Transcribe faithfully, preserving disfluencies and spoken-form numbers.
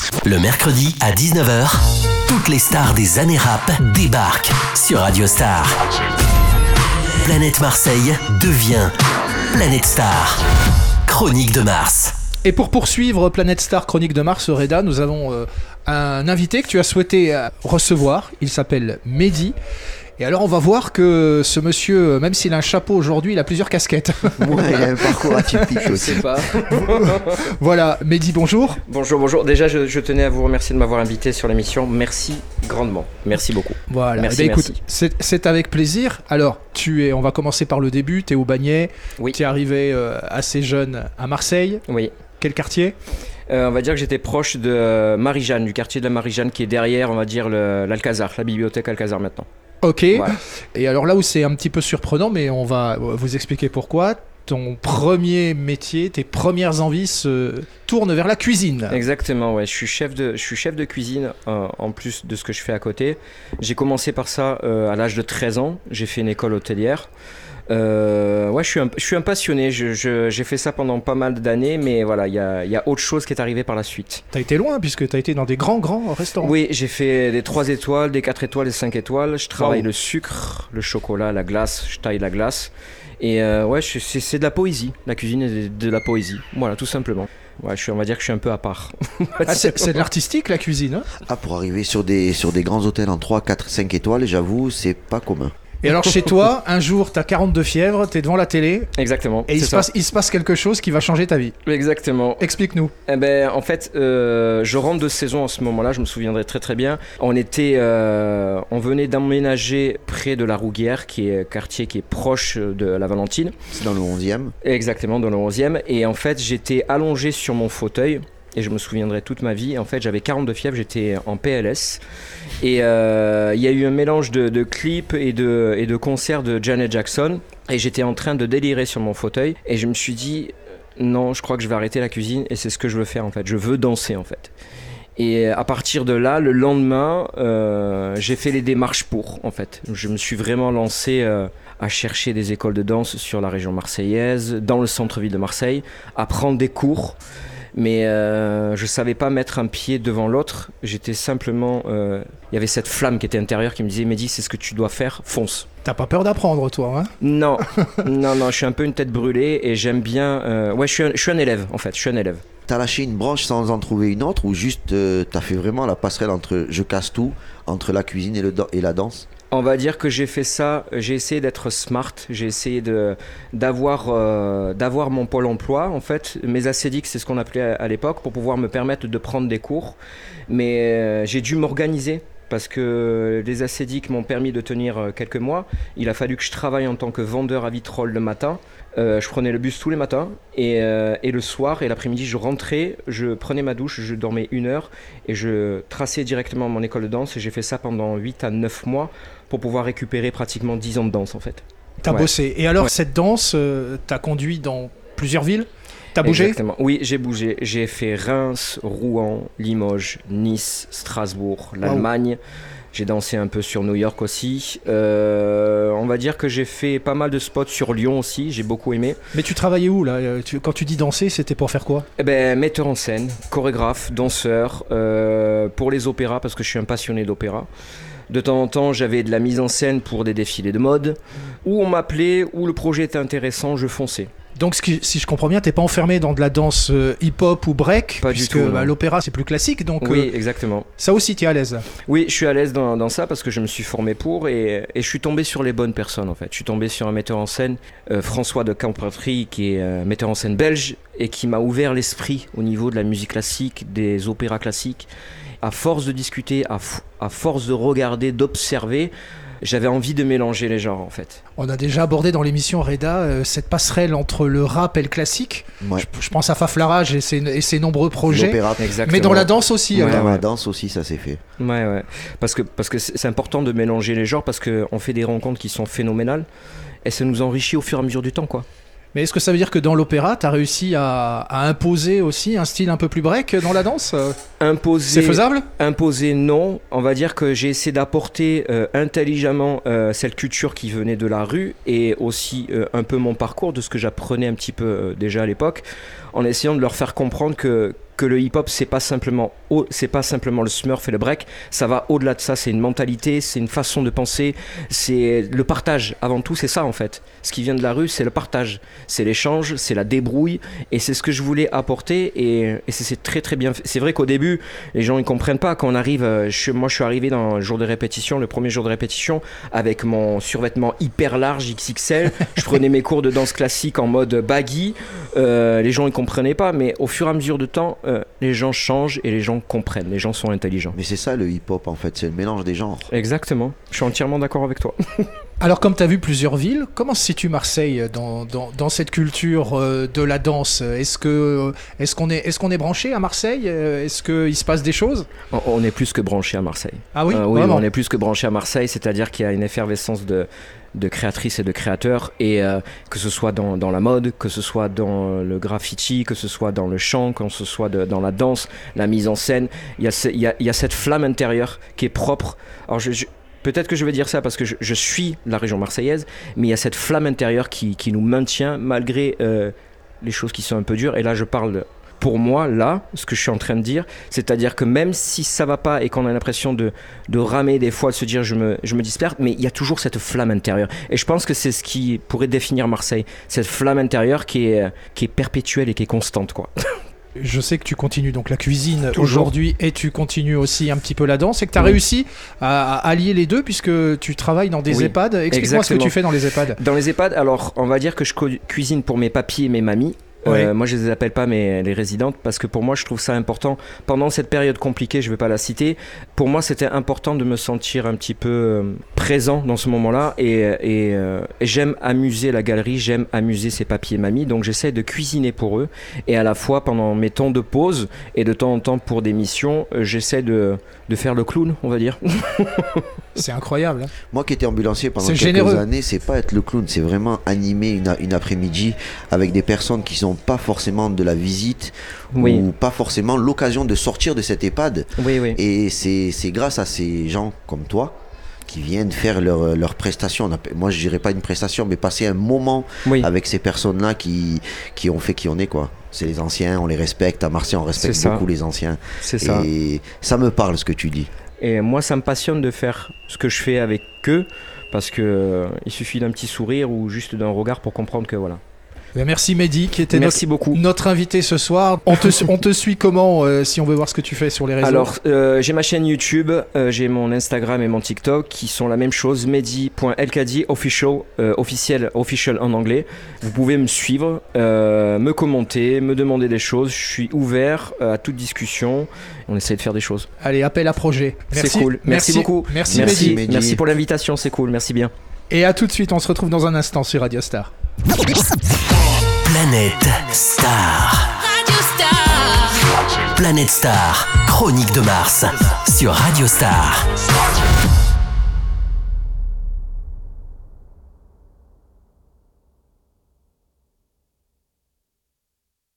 Le mercredi à dix-neuf heures, toutes les stars des années rap débarquent sur Radio Star. Planète Marseille devient Planète Star. Chronique de Mars. Et pour poursuivre Planète Star Chronique de Mars, Reda, nous avons euh, un invité que tu as souhaité euh, recevoir. Il s'appelle Mehdi. Et alors on va voir que ce monsieur, même s'il a un chapeau aujourd'hui, il a plusieurs casquettes. Ouais, il a un parcours atypique aussi. Je sais pas. Voilà, Mehdi, bonjour. Bonjour, bonjour. Déjà, je, je tenais à vous remercier de m'avoir invité sur l'émission. Merci grandement. Merci beaucoup. Voilà, Merci, eh bien, écoute, merci. c'est, c'est avec plaisir. Alors, tu es, on va commencer par le début, tu es au Bagnet, Oui. tu es arrivé euh, assez jeune à Marseille. Oui. Quel quartier ? Euh, on va dire que j'étais proche de euh, Marie-Jeanne, du quartier de la Marie-Jeanne qui est derrière, on va dire, le, l'Alcazar, la bibliothèque Alcazar maintenant. Ok, Voilà. Et alors là où c'est un petit peu surprenant, mais on va vous expliquer pourquoi, ton premier métier, tes premières envies se tournent vers la cuisine. Exactement, ouais. Je suis chef de, je suis chef de cuisine euh, en plus de ce que je fais à côté. J'ai commencé par ça euh, à l'âge de treize ans. J'ai fait une école hôtelière. Euh, ouais, je suis un, je suis un passionné. Je, je, j'ai fait ça pendant pas mal d'années, mais voilà, il y a, y a autre chose qui est arrivé par la suite. T'as été loin puisque t'as été dans des grands, grands restaurants. Oui, j'ai fait des trois étoiles, des quatre étoiles, des cinq étoiles. Je travaille Wow. le sucre, le chocolat, la glace. Je taille la glace. Et euh, ouais, je, c'est, c'est de la poésie. La cuisine est de, de la poésie. Voilà, tout simplement. Ouais, je suis, on va dire que je suis un peu à part. Ah, c'est, c'est de l'artistique la cuisine, hein. Ah, pour arriver sur des, sur des grands hôtels en trois, quatre, cinq étoiles, j'avoue, c'est pas commun. Et alors chez toi, un jour t'as quarante-deux fièvres, t'es devant la télé Exactement. et il c'est se, ça. passe, il se passe quelque chose qui va changer ta vie. Exactement. Explique-nous. Eh ben, en fait, euh, je rentre de saison en ce moment-là, je me souviendrai très très bien. On était, euh, on venait d'emménager près de la Rouguière, qui est un quartier qui est proche de la Valentine. C'est dans le onzième. Exactement, dans le onzième. Et en fait, j'étais allongé sur mon fauteuil. Et je me souviendrai toute ma vie. En fait, j'avais quarante-deux fièvres, j'étais en P L S. Et euh, il y a eu un mélange de, de clips et de, et de concerts de Janet Jackson. Et j'étais en train de délirer sur mon fauteuil. Et je me suis dit, non, je crois que je vais arrêter la cuisine. Et c'est ce que je veux faire, en fait. Je veux danser, en fait. Et à partir de là, le lendemain, euh, j'ai fait les démarches pour, en fait. Je me suis vraiment lancé euh, à chercher des écoles de danse sur la région marseillaise, dans le centre-ville de Marseille, à prendre des cours. Mais euh, je savais pas mettre un pied devant l'autre. J'étais simplement... Il euh, y avait cette flamme qui était intérieure qui me disait « Mehdi, c'est ce que tu dois faire, fonce ». T'as pas peur d'apprendre toi, hein ? Non, non, non, je suis un peu une tête brûlée et j'aime bien... Euh, ouais, je suis, un, je suis un élève, en fait, je suis un élève. T'as lâché une branche sans en trouver une autre ou juste euh, t'as fait vraiment la passerelle entre je casse tout, entre la cuisine et, le dan- et la danse? On va dire que j'ai fait ça, j'ai essayé d'être smart, j'ai essayé de, d'avoir, euh, d'avoir mon pôle emploi, en fait. Mes acédiques, c'est ce qu'on appelait à, à l'époque, pour pouvoir me permettre de prendre des cours. Mais euh, j'ai dû m'organiser, parce que les acédiques m'ont permis de tenir quelques mois. Il a fallu que je travaille en tant que vendeur à Vitrolles le matin. Euh, je prenais le bus tous les matins et, euh, et le soir et l'après-midi je rentrais, je prenais ma douche, je dormais une heure et je traçais directement mon école de danse et j'ai fait ça pendant huit à neuf mois pour pouvoir récupérer pratiquement dix ans de danse en fait. T'as Ouais. bossé. Et alors Ouais. cette danse euh, t'a conduit dans plusieurs villes ? T'as bougé ? Exactement. Oui, j'ai bougé. J'ai fait Reims, Rouen, Limoges, Nice, Strasbourg, l'Allemagne. J'ai dansé un peu sur New York aussi. Euh, on va dire que j'ai fait pas mal de spots sur Lyon aussi. J'ai beaucoup aimé. Mais tu travaillais où là ? Euh, tu- Quand tu dis danser, c'était pour faire quoi ? Eh ben, metteur en scène, chorégraphe, danseur, euh, pour les opéras parce que je suis un passionné d'opéra. De temps en temps, j'avais de la mise en scène pour des défilés de mode. Où on m'appelait, où le projet était intéressant, je fonçais. Donc ce qui- si je comprends bien, t'es pas enfermé dans de la danse euh, hip-hop ou break, Pas du puisque tout, bah, non. l'opéra c'est plus classique, donc Oui, euh, exactement. ça aussi t'es à l'aise. Oui, je suis à l'aise dans, dans ça parce que je me suis formé pour et, et je suis tombé sur les bonnes personnes en fait. Je suis tombé sur un metteur en scène, euh, François de Campratry, qui est un metteur en scène belge et qui m'a ouvert l'esprit au niveau de la musique classique, des opéras classiques. À force de discuter, à, f- à force de regarder, d'observer, j'avais envie de mélanger les genres en fait. On a déjà abordé dans l'émission Reda euh, cette passerelle entre le rap et le classique. Ouais. Je, je pense à Faflarage et ses, et ses nombreux projets, L'opéra. Exactement. mais dans la danse aussi. Ouais, alors. Dans la ouais. danse aussi, ça s'est fait. Ouais, ouais. Parce que parce que c'est c'est important de mélanger les genres parce qu'on fait des rencontres qui sont phénoménales et ça nous enrichit au fur et à mesure du temps quoi. Mais est-ce que ça veut dire que dans l'opéra, t'as réussi à, à imposer aussi un style un peu plus break dans la danse ? Imposer, C'est faisable ? imposer, non. On va dire que j'ai essayé d'apporter euh, intelligemment euh, cette culture qui venait de la rue et aussi euh, un peu mon parcours de ce que j'apprenais un petit peu euh, déjà à l'époque, en essayant de leur faire comprendre que que le hip-hop c'est pas simplement c'est pas simplement le smurf et le break, ça va au-delà de ça, c'est une mentalité, c'est une façon de penser, c'est le partage avant tout, c'est ça en fait. Ce qui vient de la rue, c'est le partage, c'est l'échange, c'est la débrouille, et c'est ce que je voulais apporter, et, et c'est, c'est très très bien fait. C'est vrai qu'au début les gens ils comprennent pas quand on arrive, je, moi je suis arrivé dans le jour de répétition, le premier jour de répétition avec mon survêtement hyper large X X L, je prenais mes cours de danse classique en mode baggy, euh, les gens ils comprenaient pas, mais au fur et à mesure de temps euh, les gens changent et les gens comprennent, les gens sont intelligents. Mais c'est ça le hip-hop en fait, c'est le mélange des genres. Exactement, je suis entièrement d'accord avec toi. Alors comme tu as vu plusieurs villes, comment se situe Marseille dans, dans, dans cette culture euh, de la danse ? Est-ce que, est-ce qu'on est, est-ce qu'on est branché à Marseille ? Est-ce qu'il se passe des choses ? on, on est plus que branché à Marseille. Ah oui, euh, Oui, vraiment. On est plus que branché à Marseille, c'est-à-dire qu'il y a une effervescence de... de créatrices et de créateurs, et euh, que ce soit dans, dans la mode, que ce soit dans le graffiti, que ce soit dans le chant, que ce soit de, dans la danse, la mise en scène, il y a, ce, il y a, il y a cette flamme intérieure qui est propre. Alors je, je, peut-être que je vais dire ça parce que je, je suis la région marseillaise, mais il y a cette flamme intérieure qui, qui nous maintient malgré euh, les choses qui sont un peu dures, et là je parle de pour moi, là, ce que je suis en train de dire, c'est-à-dire que même si ça va pas et qu'on a l'impression de, de ramer des fois, de se dire je me, je me disperse, mais il y a toujours cette flamme intérieure. Et je pense que c'est ce qui pourrait définir Marseille, cette flamme intérieure qui est, qui est perpétuelle et qui est constante, quoi. Je sais que tu continues donc la cuisine Toujours. Aujourd'hui, et tu continues aussi un petit peu la danse, et que tu as oui. réussi à, à allier les deux puisque tu travailles dans des oui. EHPAD. Explique-moi Exactement. Ce que tu fais dans les EHPAD. Dans les EHPAD, alors on va dire que je cuisine pour mes papis et mes mamies. Ouais. Euh, moi je les appelle pas mes, les résidentes, parce que pour moi je trouve ça important pendant cette période compliquée, je vais pas la citer, pour moi c'était important de me sentir un petit peu euh, présent dans ce moment là, et, et, euh, et j'aime amuser la galerie, j'aime amuser ces papiers et mamies, donc j'essaie de cuisiner pour eux, et à la fois pendant mes temps de pause et de temps en temps pour des missions, euh, j'essaie de, de faire le clown, on va dire. C'est incroyable, hein. Moi qui étais ambulancier pendant c'est quelques généreux. années, c'est pas être le clown, c'est vraiment animer une, une après-midi avec des personnes qui sont pas forcément de la visite, oui. ou pas forcément l'occasion de sortir de cette EHPAD. Oui, oui. Et c'est, c'est grâce à ces gens comme toi qui viennent faire leur, leur prestation. Moi je dirais pas une prestation, mais passer un moment oui. avec ces personnes-là qui, qui ont fait qui on est, quoi. C'est les anciens, on les respecte. À Marseille on respecte c'est beaucoup ça. Les anciens. C'est ça. Et ça me parle ce que tu dis. Et moi ça me passionne de faire ce que je fais avec eux, parce que euh, il suffit d'un petit sourire ou juste d'un regard pour comprendre que voilà. Merci Mehdi qui était Merci notre, beaucoup. notre invité ce soir. On te, on te suit comment euh, si on veut voir ce que tu fais sur les réseaux ? Alors euh, j'ai ma chaîne YouTube, euh, j'ai mon Instagram et mon TikTok qui sont la même chose, mehdi point elkadi official, euh, officiel, official en anglais. Vous pouvez me suivre, euh, me commenter, me demander des choses. Je suis ouvert à toute discussion. On essaie de faire des choses. Allez, appel à projet. Merci. C'est cool. Merci, merci beaucoup. Merci, merci Mehdi. Merci pour l'invitation, c'est cool. Merci bien. Et à tout de suite, on se retrouve dans un instant sur Radio Star. Planète Star. Radio Star. Planète Star, chronique de Mars sur Radio Star.